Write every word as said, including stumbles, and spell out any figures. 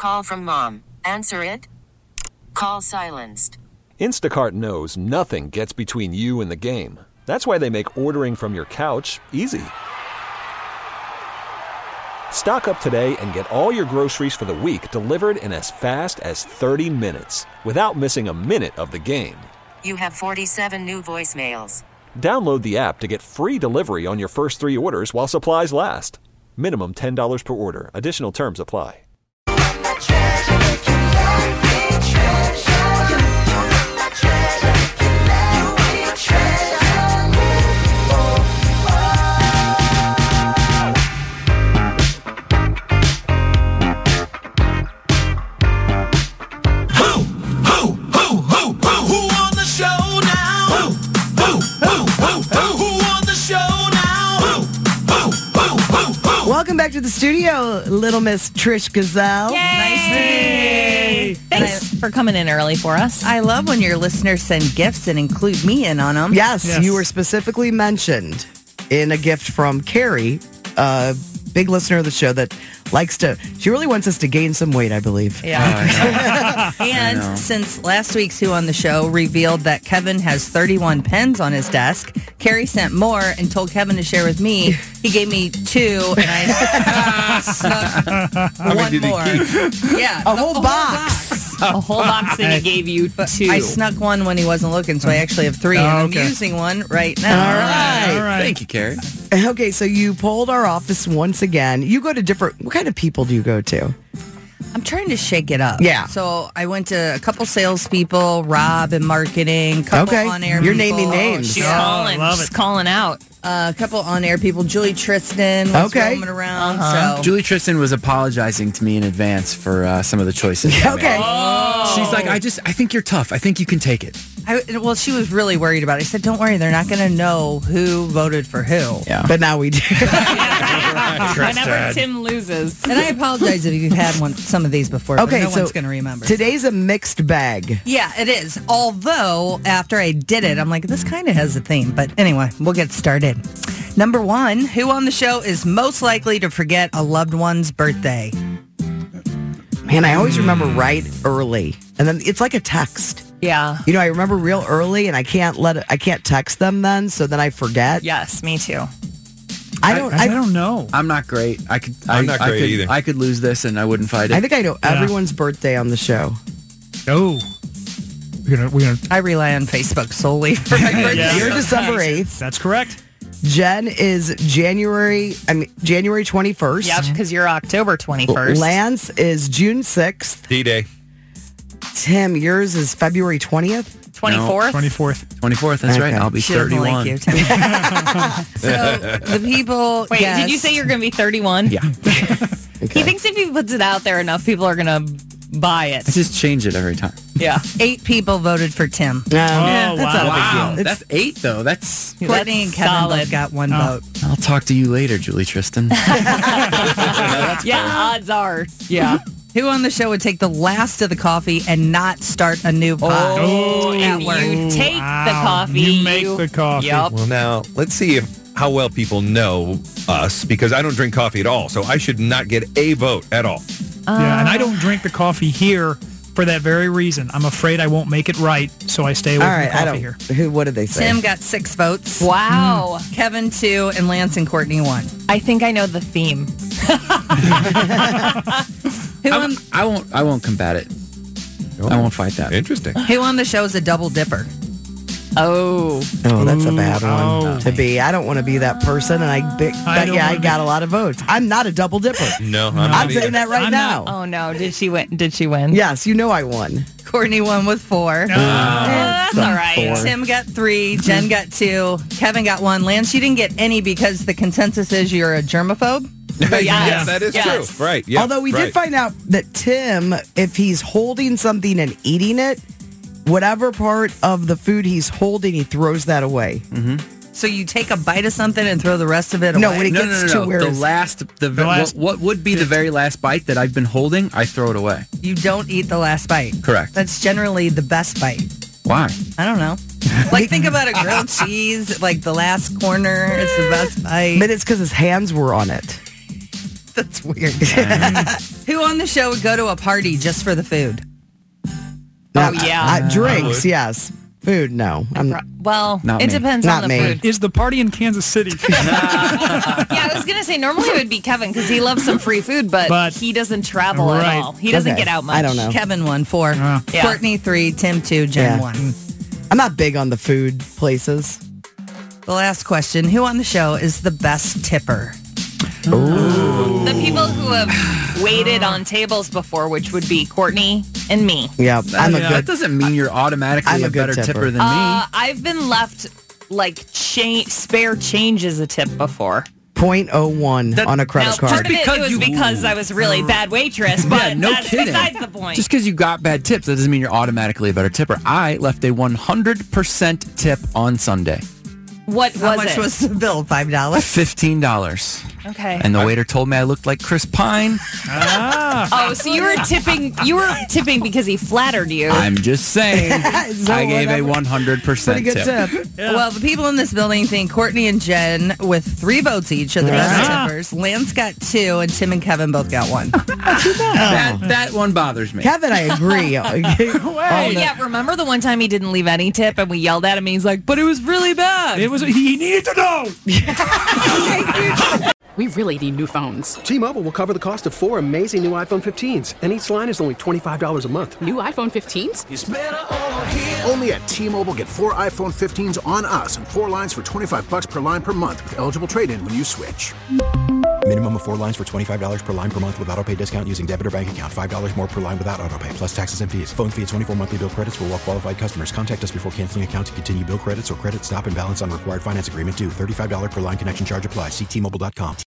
Call from mom. Answer it. Call silenced. Instacart knows nothing gets between you and the game. That's why they make ordering from your couch easy. Stock up today and get all your groceries for the week delivered in as fast as thirty minutes without missing a minute of the game. You have forty-seven new voicemails. Download the app to get free delivery on your first three orders while supplies last. Minimum ten dollars per order. Additional terms apply. Welcome back to the studio, Little Miss Trish Gazelle. Yay! Nice to meet you. Thanks for coming in early for us. I love when your listeners send gifts and include me in on them. Yes, Yes. you were specifically mentioned in a gift from Carrie, a big listener of the show that likes to, she really wants us to gain some weight, I believe. Yeah. And since last week's Who on the Show revealed that Kevin has thirty-one pens on his desk, Carrie sent more and told Kevin to share with me. He gave me two, and I snuck one more. Yeah, A the whole box. A whole box and he gave you two. I snuck one when he wasn't looking, so I actually have three, and Oh, I'm okay. using one right now. All right. All right. Thank you, Carrie. Okay, so you polled our office once again. You go to different, what kind of people do you go to? I'm trying to shake it up. Yeah. So I went to a couple salespeople, Rob in marketing, couple Okay. on-air You're people. naming names. She's Oh, calling. love She's it. calling out. Uh, a couple on-air people. Julie Tristan was Okay. roaming around. Uh-huh. So Julie Tristan was apologizing to me in advance for uh, some of the choices. I Okay. made. She's like, I just, I think you're tough. I think you can take it. I, well, she was really worried about it. I said, don't worry, they're not going to know who voted for who. Yeah. But now we do. Whenever Tim loses. And I apologize if you've had one some of these before, Okay, but no so one's going to remember. Today's a mixed bag. Yeah, it is. Although, after I did it, I'm like, this kind of has a theme. But anyway, we'll get started. Number one, who on the show is most likely to forget a loved one's birthday? Man, I always remember right early. And then it's like a text. Yeah. You know, I remember real early and I can't let it, I can't text them then, so then I forget. Yes, me too. I don't I, I, don't know. I'm not great. I could. I, I'm not I great could, either. I could lose this and I wouldn't fight it. I think I know everyone's birthday on the show. Oh, we're gonna we're gonna. I rely on Facebook solely for my birthday. Yeah. You're December eighth. That's correct. Jen is January, I mean, January twenty-first. Yep, because you're October twenty-first. Lance is June sixth. D-Day. Tim, yours is February twentieth. twenty-fourth? twenty-fourth. twenty-fourth. That's Okay. right. I'll be She doesn't thirty-one. like you, Tim. So the people. Wait, did you say you're going to be thirty-one? Yeah. He thinks if he puts it out there enough, people are going to buy it. I just change it every time. Yeah. Eight people voted for Tim. Um, yeah, that's wow. not a big Wow, deal. It's- that's eight though. That's. Courtney and Kevin solid. both got one Oh. vote. I'll talk to you later, Julie Tristan. Yeah, odds are. Yeah. Who on the show would take the last of the coffee and not start a new pot? Oh, at and work? you take Wow. the coffee. You make the coffee. Yep. Well, now, let's see if how well people know us, because I don't drink coffee at all, so I should not get a vote at all. Yeah, and I don't drink the coffee here for that very reason. I'm afraid I won't make it right, so I stay away all from right, the I coffee don't. here. Who? What did they say? Tim got six votes. Wow. Kevin two, and Lance and Courtney one. I think I know the theme. Who on, I'm- I won't. I won't combat it. I won't fight that. Interesting. who on the show is a double dipper? Oh. Oh, that's a bad one Oh. to be. I don't want to be that person, and I, bi- I but don't yeah, I wanna got be- a lot of votes. I'm not a double dipper. No, I'm I'm not saying either. that right I'm now. not. Oh, no. Did she win? Did she win? Yes, you know I won. Courtney won with four. Oh, that's all right. Four. Tim got three. Jen got two. Kevin got one. Lance, you didn't get any because the consensus is you're a germaphobe. yes, that is Yes. true. Right. Yeah, Although we right. did find out that Tim, if he's holding something and eating it, whatever part of the food he's holding, he throws that away. So you take a bite of something and throw the rest of it No, away? when it No, no, gets no, to no. where The it's- last, the, ve- last- what, what would be the very last bite that I've been holding? I throw it away. You don't eat the last bite. Correct. That's generally the best bite. Why? I don't know. Like, think about a grilled cheese, like the last corner is the best bite. But it's because his hands were on it. That's weird. Who on the show would go to a party just for the food? Oh, yeah. Uh, drinks, yes. Food, no. I'm not. Well, Not it me. depends Not on the me. food. Is the party in Kansas City? Yeah, I was going to say, normally it would be Kevin because he loves some free food, but, But- he doesn't travel at Right. all. He doesn't Okay. get out much. I don't know. Kevin won four. Uh. Yeah. Courtney three. Tim two. Jen Yeah. one. I'm not big on the food places. The last question. Who on the show is the best tipper? The people who have waited on tables before, which would be Courtney and me. Yeah, I'm a that good. doesn't mean you're automatically I'm a a, good better tipper. tipper, than Uh, me. I've been left like cha- spare change as a tip before. point oh one on a credit Now, card. part of it, because it was you- because I was a really bad waitress, but Yeah, no that's kidding. besides the point. Just because you got bad tips, that doesn't mean you're automatically a better tipper. I left a one hundred percent tip on Sunday. what How was much it? was the bill? Five dollars. fifteen dollars. okay. And the waiter told me I looked like Chris Pine. Oh, so you were tipping? You were tipping because he flattered you. I'm just saying. So I gave a whatever. one hundred percent Pretty good tip. Well, the people in this building think Courtney and Jen with three votes each are the best Yeah. tippers. Lance got two, and Tim and Kevin both got one. That, that one bothers me. Kevin, I agree. Oh, Oh, yeah, remember the one time he didn't leave any tip and we yelled at him and he's like, but it was really bad. It was. He needed to know. We really need new phones. T-Mobile will cover the cost of four amazing new iPhone fifteens, and each line is only twenty-five dollars a month. New iPhone fifteens? Only at T-Mobile, get four iPhone fifteens on us and four lines for twenty-five bucks per line per month with eligible trade-in when you switch. Minimum of four lines for twenty-five dollars per line per month with auto pay discount using debit or bank account. five dollars more per line without auto pay, plus taxes and fees. Phone fee at twenty-four monthly bill credits for well-qualified customers. Contact us before canceling account to continue bill credits or credit stop and balance on required finance agreement due. thirty-five dollars per line connection charge applies. See T Mobile dot com.